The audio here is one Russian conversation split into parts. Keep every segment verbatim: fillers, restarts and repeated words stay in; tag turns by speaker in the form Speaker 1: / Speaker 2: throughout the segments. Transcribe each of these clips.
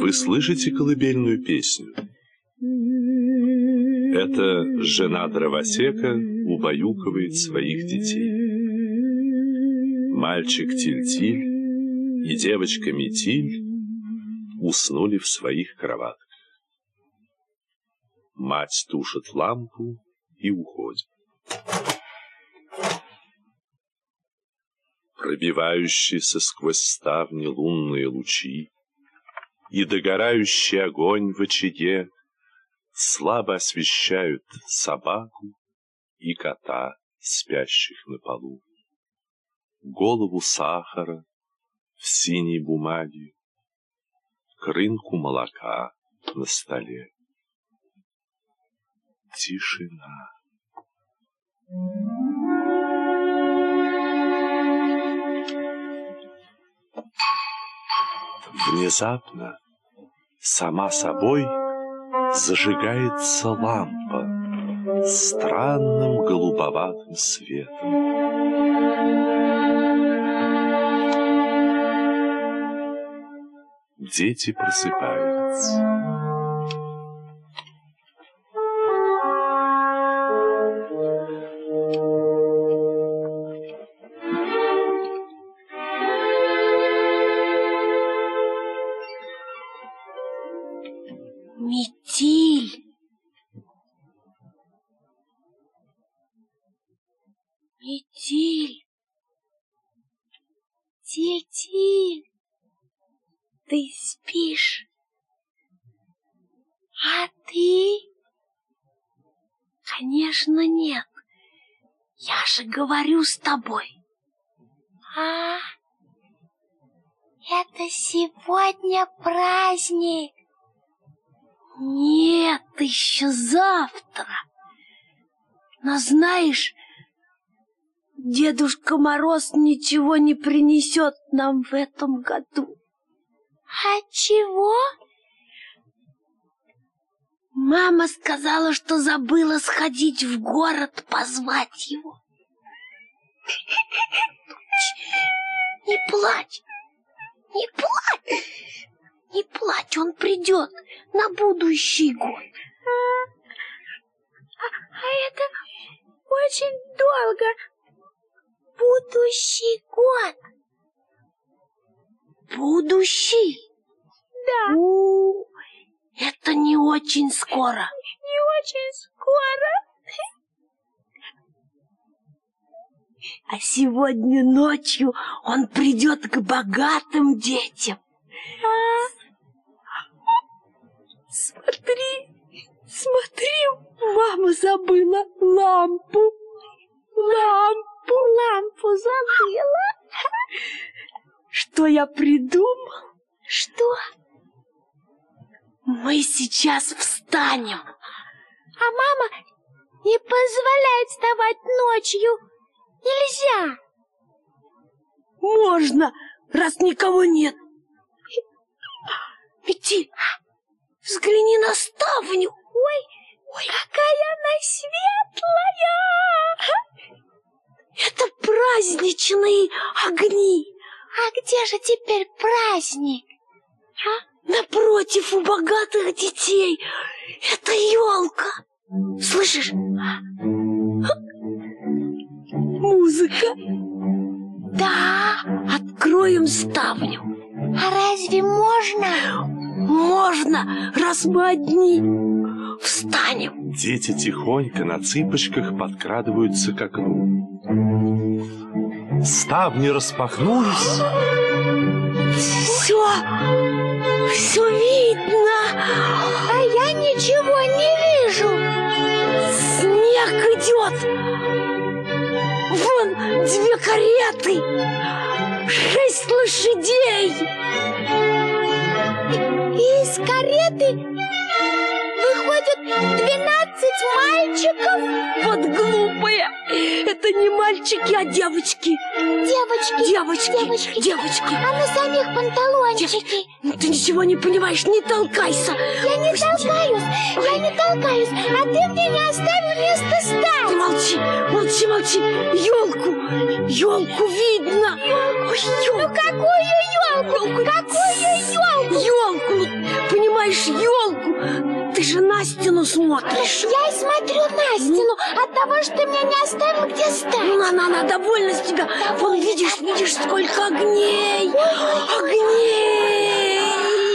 Speaker 1: Вы слышите колыбельную песню? Это жена дровосека убаюкивает своих детей. Мальчик Тиль-Тиль и девочка Метиль уснули в своих кроватках. Мать тушит лампу и уходит. Пробивающиеся сквозь ставни лунные лучи и догорающий огонь в очаге слабо освещают собаку и кота, спящих на полу, голову сахара в синей бумаге, крынку молока на столе. Тишина. Внезапно, сама собой, зажигается лампа странным голубоватым светом. Дети просыпаются.
Speaker 2: Метиль! Метиль! Тиль-Тиль! Ты спишь? А ты? Конечно, нет. Я же говорю с тобой. А? Это сегодня праздник. Нет, еще завтра. Но знаешь, Дедушка Мороз ничего не принесет нам в этом году. А чего? Мама сказала, что забыла сходить в город позвать его. Не плачь, не плачь, не плачь, он придет на будущий год. А, а это очень долго. Будущий год. Будущий? Да. У, это не очень скоро. Не очень скоро. А сегодня ночью он придет к богатым детям. А? Смотри, смотри, мама забыла лампу. Лампу. Лампу забыла. Что я придумал? Что? Мы сейчас встанем. А мама не позволяет вставать ночью. Нельзя. Можно, раз никого нет. Метиль, взгляни на ставню. Ой, ой, какая она светлая. Это праздничные огни. А где же теперь праздник? А? Напротив, у богатых детей. Это елка. Слышишь? Музыка. Да, откроем ставню. А разве можно? Можно, раз мы одни. Встанем.
Speaker 1: Дети тихонько на цыпочках подкрадываются к окну. Ставни распахнулись.
Speaker 2: Все, все видно. А я ничего не вижу. Снег идет. Вон две кареты. Шесть лошадей. И из кареты выходят двенадцать мальчиков. Вот глупые. Это не мои мальчики, а девочки?
Speaker 3: Девочки.
Speaker 2: Девочки.
Speaker 3: Девочки.
Speaker 2: Девочки.
Speaker 3: А на самих панталончики.
Speaker 2: Ну, ты ничего не понимаешь, не толкайся.
Speaker 3: Я не толкаюсь, я не толкаюсь, а ты мне не оставил место стать.
Speaker 2: Ты молчи, молчи, молчи. Елку, елку видно. Ой, елку.
Speaker 3: Ну какую елку? Какую елку?
Speaker 2: Елку, понимаешь, елку. Ты же на стену смотришь.
Speaker 3: Я и смотрю на стену от того, что ты меня не оставил где стать.
Speaker 2: Ну, на, на, на, довольно с тебя. Вон, видишь, видишь, сколько огней. Огней.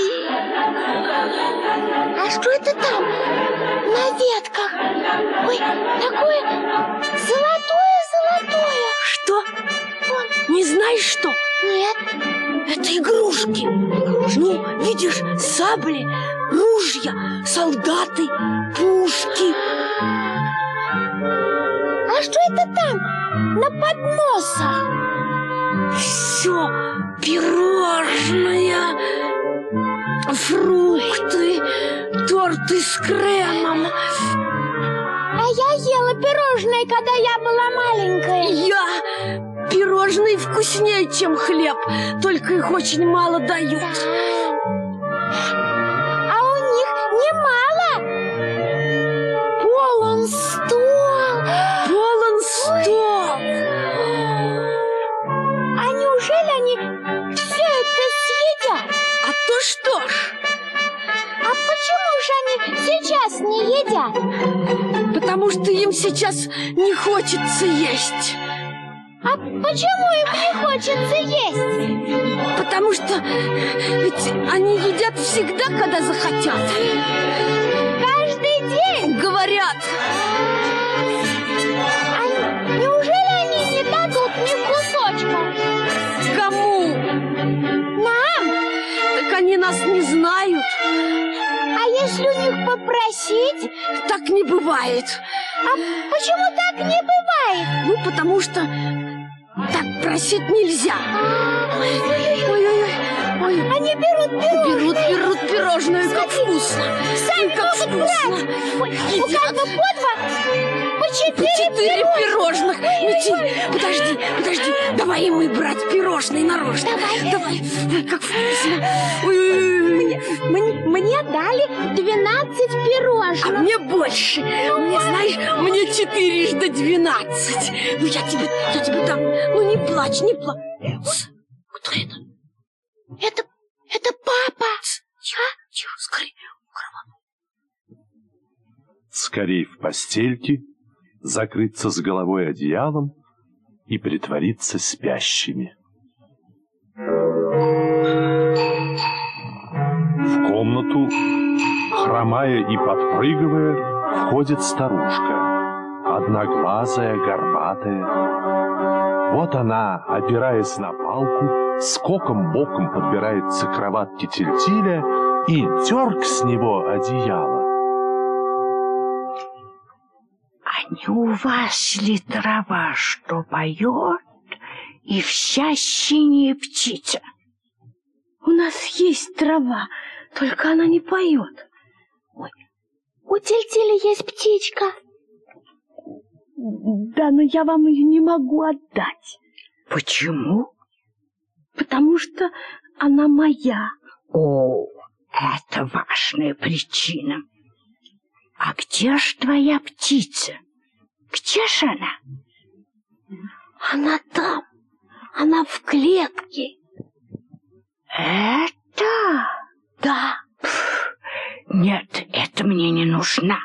Speaker 3: А что это там? На ветках. Ой, такое золотое-золотое.
Speaker 2: Что?
Speaker 3: Вон.
Speaker 2: Не знаешь, что?
Speaker 3: Нет.
Speaker 2: Это игрушки. Игрушки. Ну, видишь, сабли, ружья, солдаты, пушки.
Speaker 3: А что это там? На подносах?
Speaker 2: Все пирожное, фрукты, торты с кремом.
Speaker 3: А я ела пирожное, когда я была маленькая.
Speaker 2: Я... Пирожные вкуснее, чем хлеб, только их очень мало дают.
Speaker 3: Да. А у них немало. Полон стол.
Speaker 2: Полон стол.
Speaker 3: А неужели они все это съедят?
Speaker 2: А то что ж?
Speaker 3: А почему же они сейчас не едят?
Speaker 2: Потому что им сейчас не хочется есть.
Speaker 3: А почему им не хочется есть?
Speaker 2: Потому что ведь они едят всегда, когда захотят.
Speaker 3: Каждый день?
Speaker 2: Говорят.
Speaker 3: А неужели они не дадут мне кусочка?
Speaker 2: Кому?
Speaker 3: Нам?
Speaker 2: Так они нас не знают.
Speaker 3: А если у них попросить?
Speaker 2: Так не бывает.
Speaker 3: А почему так не бывает?
Speaker 2: Ну, потому что так просить нельзя. Ой-ой-ой. Ой.
Speaker 3: Они берут пирожное.
Speaker 2: Берут, берут пирожное, как вкусно.
Speaker 3: Сами
Speaker 2: как
Speaker 3: могут
Speaker 2: вкусно.
Speaker 3: брать. Ой, у каждого по два, по четыре,
Speaker 2: Четыре пирожных.
Speaker 3: Ой,
Speaker 2: Метель,
Speaker 3: ой.
Speaker 2: подожди, подожди. Давай и мы брать пирожные нарочно.
Speaker 3: Давай.
Speaker 2: Давай. Ой, как вкусно. Ой-ой-ой.
Speaker 3: Мне, мне, мне дали двенадцать пирожных.
Speaker 2: А мне больше. Мне, знаешь, мне четырежды двенадцать. Ну, я тебе, я тебе дам. Ну, не плачь, не плачь. Кто это?
Speaker 3: Это, это папа.
Speaker 2: Тихо, тихо, скорее.
Speaker 1: Скорей в постельки, закрыться с головой одеялом и притвориться спящими. В комнату, хромая и подпрыгивая, входит старушка, одноглазая, горбатая. Вот она, опираясь на палку, скоком-боком подбирается к кроватке Тильтиля и дерг с него одеяло.
Speaker 4: А не у вас ли трава, что поет, и вся синяя птица?
Speaker 2: У нас есть трава, только она не поет.
Speaker 3: Ой, у Тильтиля есть птичка.
Speaker 2: Да, но я вам ее не могу отдать.
Speaker 4: Почему?
Speaker 2: Потому что она моя.
Speaker 4: О, это важная причина. А где ж твоя птица? Где ж она?
Speaker 2: Она там. Она в клетке.
Speaker 4: Это?
Speaker 2: Да.
Speaker 4: Пф, нет, это мне не нужна.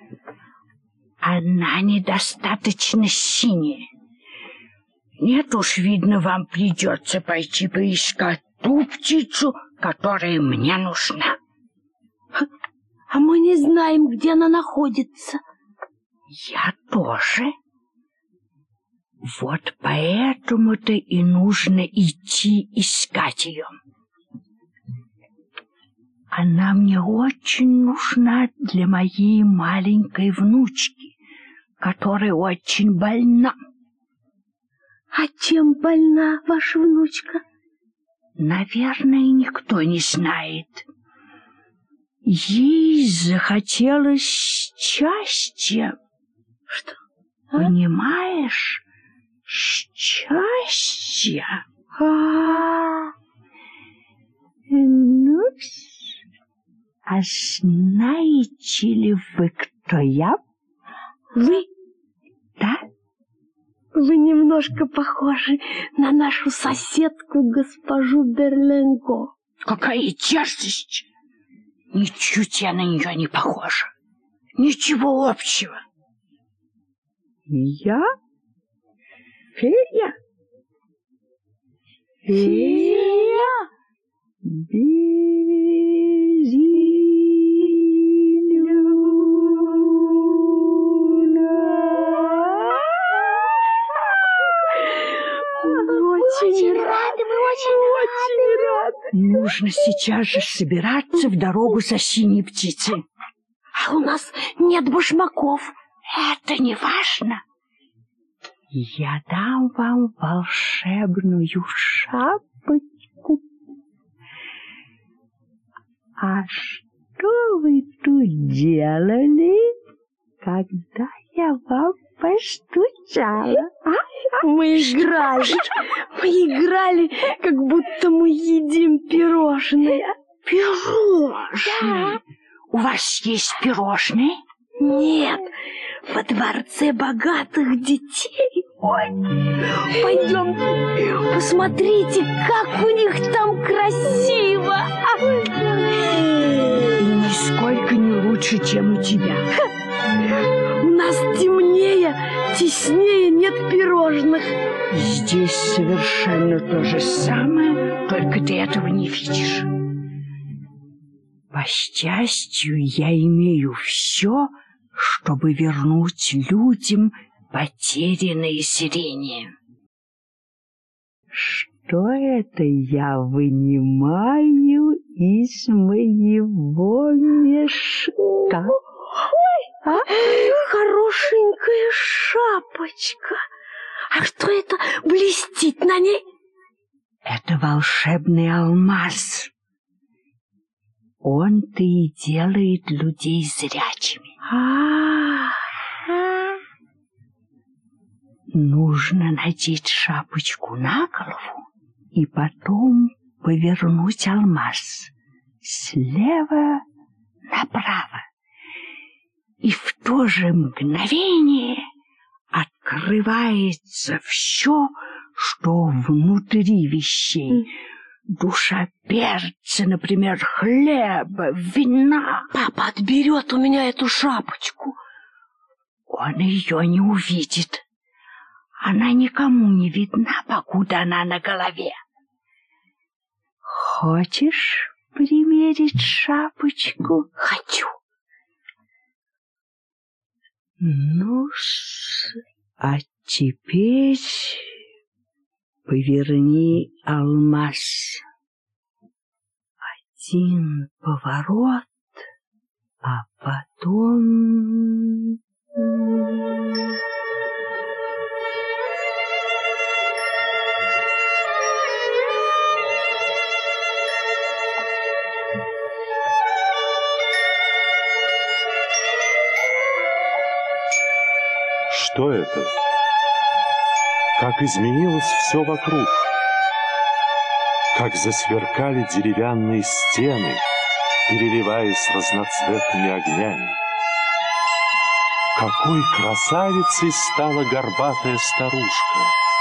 Speaker 4: Она недостаточно синяя. Нет уж, видно, вам придется пойти поискать ту птицу, которая мне нужна.
Speaker 2: А мы не знаем, где она находится.
Speaker 4: Я тоже. Вот поэтому-то и нужно идти искать ее. Она мне очень нужна для моей маленькой внучки, которая очень больна.
Speaker 2: А чем больна ваша внучка?
Speaker 4: Наверное, никто не знает. Ей захотелось счастья.
Speaker 2: Что?
Speaker 4: А? Понимаешь? Счастье? А, ну, а знаете ли вы, кто я?
Speaker 2: Вы?
Speaker 4: Да?
Speaker 2: Вы немножко похожи на нашу соседку, госпожу Берленко.
Speaker 4: Какая дерзость! Ничуть я на нее не похожа. Ничего общего. Я? Фея? Фея?
Speaker 3: Очень рады, мы очень, очень рады.
Speaker 4: Нужно сейчас же собираться в дорогу за синей птицей.
Speaker 2: А у нас нет башмаков.
Speaker 4: Это не важно. Я дам вам волшебную шапочку. А что вы тут делали, когда я вам постучала? А?
Speaker 2: Мы играли. Мы играли, как будто мы едим пирожные.
Speaker 4: Пирожные? Да. У вас есть пирожные?
Speaker 2: Нет, во дворце богатых детей. Ой, пойдемте, посмотрите, как у них там красиво.
Speaker 4: И нисколько не лучше, чем у тебя.
Speaker 2: У нас темнее, теснее, нет пирожных.
Speaker 4: Здесь совершенно то же самое, только ты этого не видишь. По счастью, я имею все, чтобы вернуть людям потерянное зрение. Что это я вынимаю из моего мешка?
Speaker 2: Ой, а? Хорошенькая шапочка. А что это блестит на ней?
Speaker 4: Это волшебный алмаз. Он-то и делает людей зрячими.
Speaker 2: А-а-а.
Speaker 4: Нужно надеть шапочку на голову и потом повернуть алмаз слева направо. И в то же мгновение открывается все, что внутри вещей. Душа перца, например, хлеба, вина.
Speaker 2: Папа отберет у меня эту шапочку.
Speaker 4: Он ее не увидит. Она никому не видна, покуда она на голове. Хочешь примерить шапочку?
Speaker 2: Хочу.
Speaker 4: Ну-с, а теперь поверни алмаз. Один поворот, а потом...
Speaker 1: Что это? Как изменилось все вокруг, как засверкали деревянные стены, переливаясь разноцветными огнями. Какой красавицей стала горбатая старушка!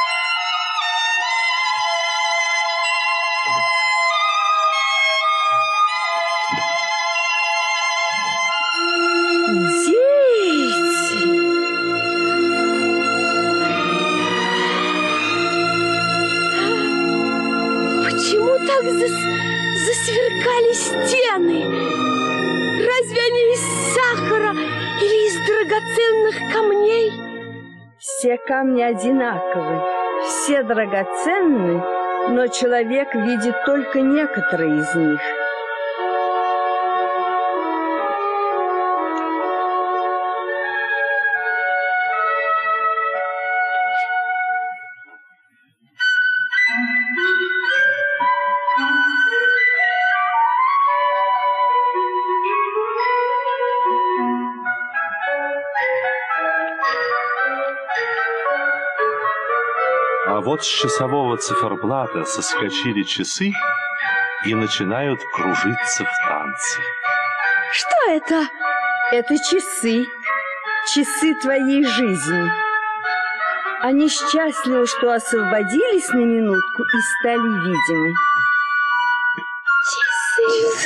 Speaker 2: Так зас... засверкали стены. Разве они из сахара или из драгоценных камней?
Speaker 5: Все камни одинаковы, все драгоценны, но человек видит только некоторые из них.
Speaker 1: вот с часового циферблата соскочили часы и начинают кружиться в танце.
Speaker 2: Что это?
Speaker 5: Это часы. Часы твоей жизни. Они счастливы, что освободились на минутку и стали видимы.
Speaker 3: Часы.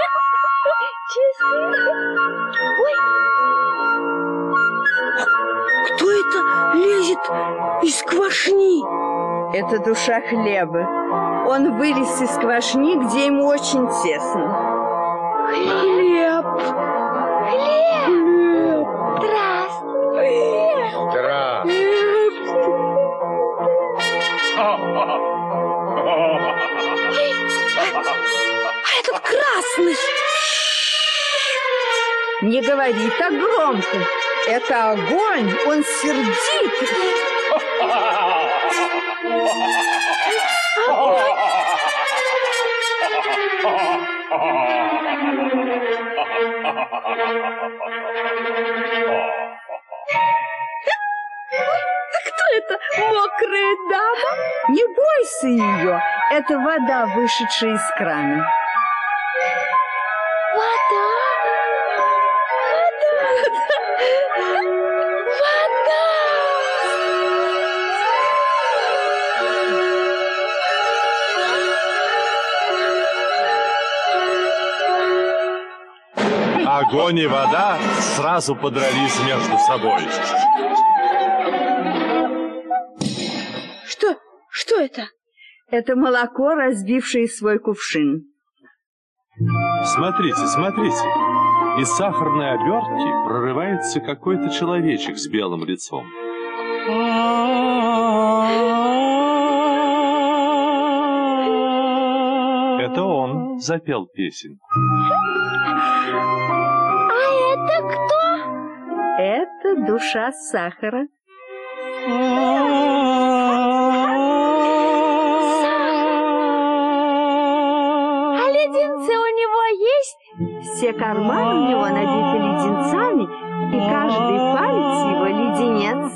Speaker 3: Часы. Ой.
Speaker 2: Кто это лезет из квашни?
Speaker 5: Это душа хлеба. Он вылез из квашни, где ему очень тесно.
Speaker 2: Хлеб.
Speaker 3: Хлеб.
Speaker 2: Хлеб.
Speaker 3: Здравствуй.
Speaker 2: А этот красный.
Speaker 5: Не говори так громко. Это огонь, он сердитый.
Speaker 2: Кто это? Мокрая дама?
Speaker 5: Не бойся ее. Это вода, вышедшая из крана.
Speaker 3: Вода.
Speaker 1: Огонь и вода сразу подрались между собой.
Speaker 2: Что? Что это?
Speaker 5: Это молоко, разбившее свой кувшин.
Speaker 1: Смотрите, смотрите. Из сахарной обертки прорывается какой-то человечек с белым лицом. Это он запел песенку.
Speaker 3: А это кто?
Speaker 5: Это душа сахара.
Speaker 3: А леденцы у него есть?
Speaker 5: Все карманы у него набиты леденцами, и каждый палец его леденец.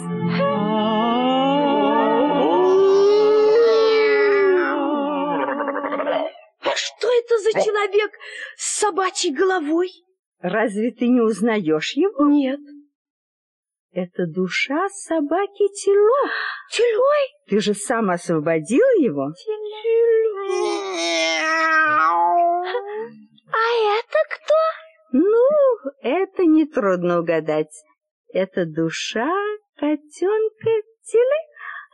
Speaker 2: А что это за человек с собачьей головой?
Speaker 5: Разве ты не узнаешь его?
Speaker 2: Нет.
Speaker 5: Это душа собаки Тило.
Speaker 2: Тилой?
Speaker 5: Ты же сам освободил его?
Speaker 3: А это кто?
Speaker 5: Ну, это нетрудно угадать. Это душа котенка Тилы.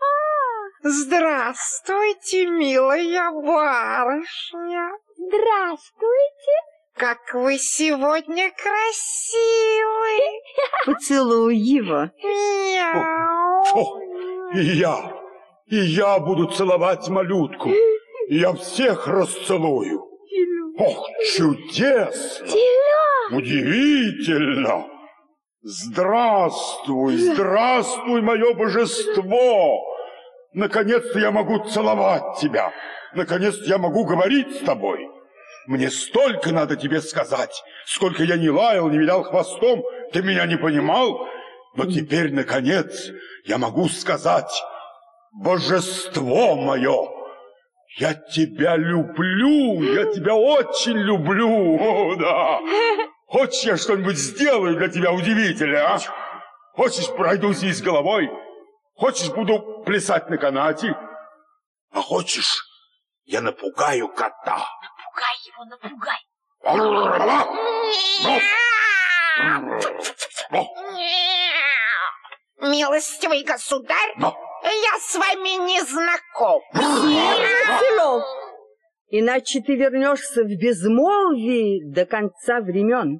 Speaker 6: Здравствуйте, милая барышня.
Speaker 3: Здравствуйте.
Speaker 6: Как вы сегодня красивы.
Speaker 5: Поцелуй его.
Speaker 6: Мяу.
Speaker 7: О, и я, и я буду целовать малютку. И я всех расцелую. Ох, чудесно! Удивительно! Здравствуй, здравствуй, мое божество! Наконец-то я могу целовать тебя. Наконец-то я могу говорить с тобой. Мне столько надо тебе сказать. Сколько я не лаял, не вилял хвостом, ты меня не понимал. Но теперь, наконец, я могу сказать: божество мое, я тебя люблю, я тебя очень люблю. О, да. Хочешь, я что-нибудь сделаю для тебя удивительное, а? Хочешь, пройдусь весь головой? Хочешь, буду плясать на канате? А хочешь, я напугаю кота?
Speaker 3: Напугай его, напугай.
Speaker 6: Милостивый государь, я с вами не знаком.
Speaker 5: Тилов, иначе ты вернешься в безмолвие до конца времен.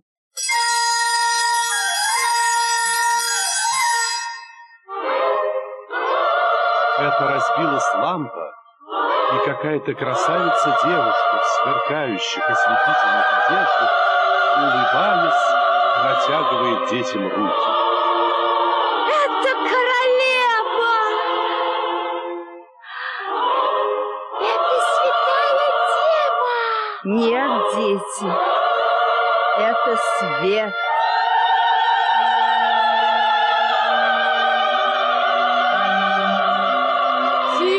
Speaker 1: Это разбилась лампа, и какая-то красавица-девушка в сверкающих ослепительных одеждах, улыбаясь, протягивает детям руки.
Speaker 2: Это королева!
Speaker 3: Это святая дева.
Speaker 5: Нет, дети, это свет.
Speaker 2: Тило!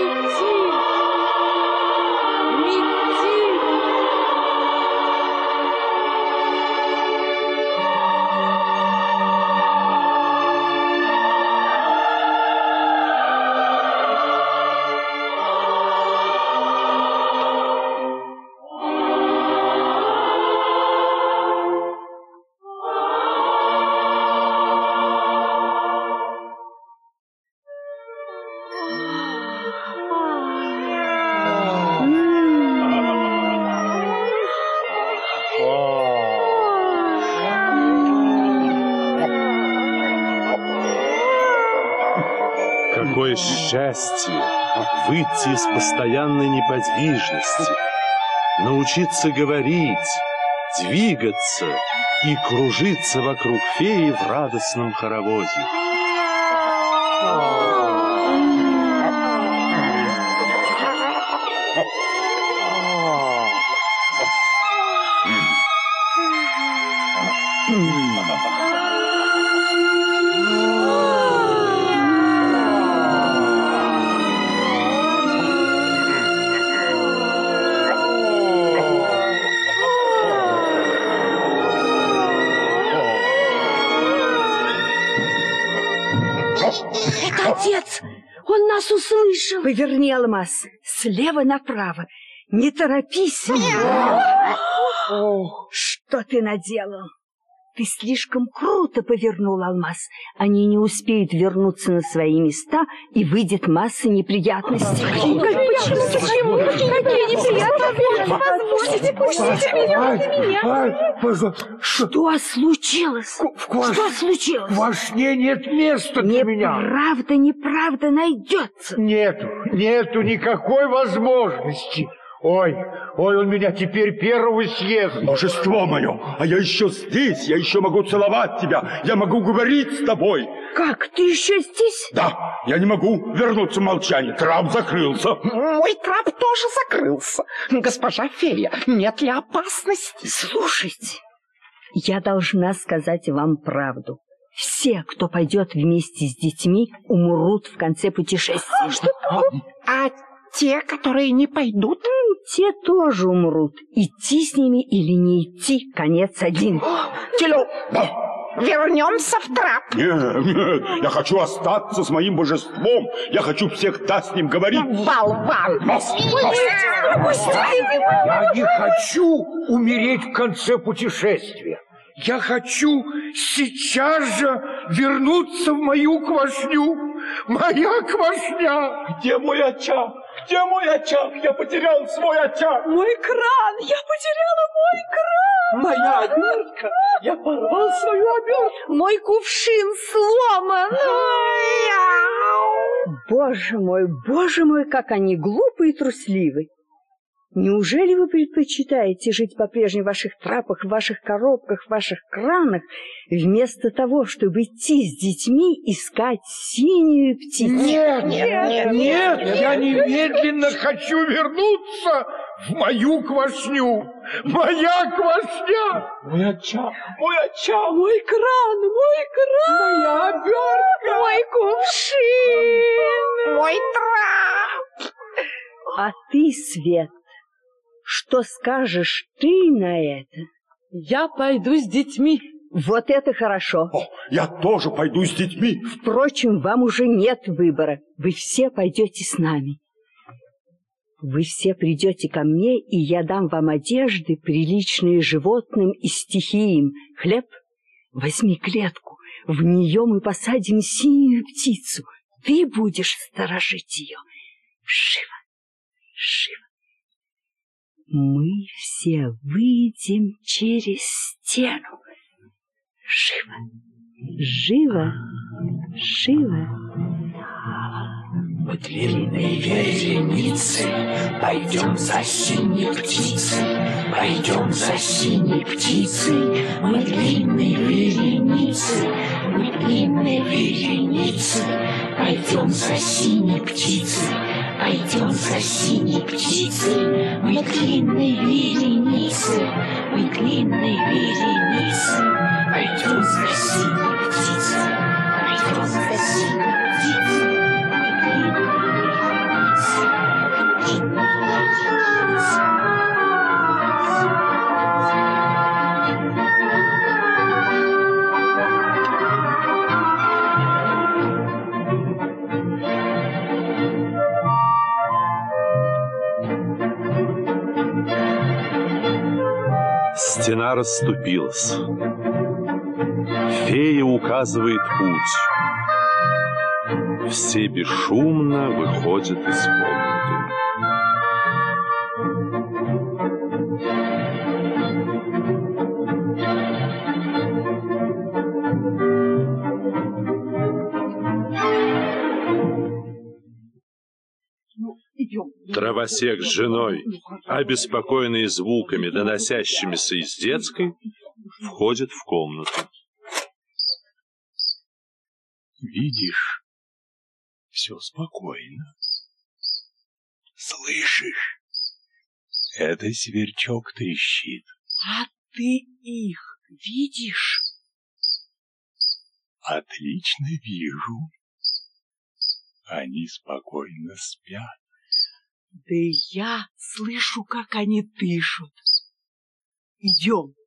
Speaker 1: Какое счастье выйти из постоянной неподвижности, научиться говорить, двигаться и кружиться вокруг феи в радостном хороводе.
Speaker 2: Это отец! Он нас услышал!
Speaker 5: Поверни, Алмаз, слева направо. Не торопись. Что ты наделал? Ты слишком круто повернул, Алмаз. Они не успеют вернуться на свои места, и выйдет масса неприятностей.
Speaker 2: Почему? Почему? Какие неприятности? Позвольте, пустите меня, меня.
Speaker 5: Что случилось? Что случилось?
Speaker 8: Во сне нет места для меня.
Speaker 5: Неправда, неправда найдется.
Speaker 8: Нету, нету никакой возможности. Ой, ой, он меня теперь первого съест.
Speaker 7: Божество мое, а я еще здесь, я еще могу целовать тебя, я могу говорить с тобой.
Speaker 5: Как, ты еще здесь?
Speaker 7: Да, я не могу вернуться в молчание, трап закрылся.
Speaker 6: Мой трап тоже закрылся. Госпожа фея, нет ли опасности?
Speaker 5: Слушайте, я должна сказать вам правду. Все, кто пойдет вместе с детьми, умрут в конце путешествия.
Speaker 6: Что? А те, которые не пойдут?
Speaker 5: Те тоже умрут. Идти с ними или не идти, конец один.
Speaker 6: Телю,
Speaker 7: Да.
Speaker 6: вернемся в трап.
Speaker 7: Нет, нет, я хочу остаться с моим божеством. Я хочу всегда с ним говорить.
Speaker 6: Болван!
Speaker 8: Я не хочу умереть в конце путешествия. Я хочу сейчас же вернуться в мою квашню. Моя квашня!
Speaker 7: Где мой очаг? Где мой очаг? Я потерял свой очаг.
Speaker 2: Мой кран! Я потеряла мой кран!
Speaker 9: Моя обертка! Я порвал свою обертку!
Speaker 2: Мой кувшин сломан!
Speaker 5: Боже мой, боже мой, как они глупы и трусливы. Неужели вы предпочитаете жить по-прежнему в ваших трапах, в ваших коробках, в ваших кранах, вместо того, чтобы идти с детьми искать синюю птицу?
Speaker 8: Нет, нет, нет, нет, я немедленно хочу вернуться в мою квашню. Моя квашня!
Speaker 9: Мой очаг!
Speaker 7: Мой очаг!
Speaker 2: Мой кран! Мой кран!
Speaker 9: Моя обертка!
Speaker 2: Мой кувшин!
Speaker 6: Мой трап!
Speaker 5: А ты, Свет, что скажешь ты на это?
Speaker 2: Я пойду с детьми.
Speaker 5: Вот это хорошо.
Speaker 7: О, я тоже пойду с детьми.
Speaker 5: Впрочем, вам уже нет выбора. Вы все пойдете с нами. Вы все придете ко мне, и я дам вам одежды, приличные животным и стихиям. Хлеб? Возьми клетку. В нее мы посадим синюю птицу. Ты будешь сторожить ее. Живо, живо. Мы все выйдем через стену. Живо, живо, живо.
Speaker 10: Мы длинной вереницей пойдем за синей птицей, пойдем за синей птицей. Мы длинной вереницей, мы длинной вереницей пойдем за синей птицей, пойдем за синей птицей. Мы длинной вереницей, мы длинной вереницей пойдем за синей птицей, пойдем за синей птицей.
Speaker 1: Стена расступилась. Фея указывает путь. Все бесшумно выходят из комнаты. Дровосек с женой, обеспокоенные звуками, доносящимися из детской, входят в комнату.
Speaker 10: Видишь, все спокойно. Слышишь? Это сверчок трещит.
Speaker 9: А ты их видишь?
Speaker 10: Отлично вижу. Они спокойно спят.
Speaker 9: Да и я слышу, как они дышат. Идем.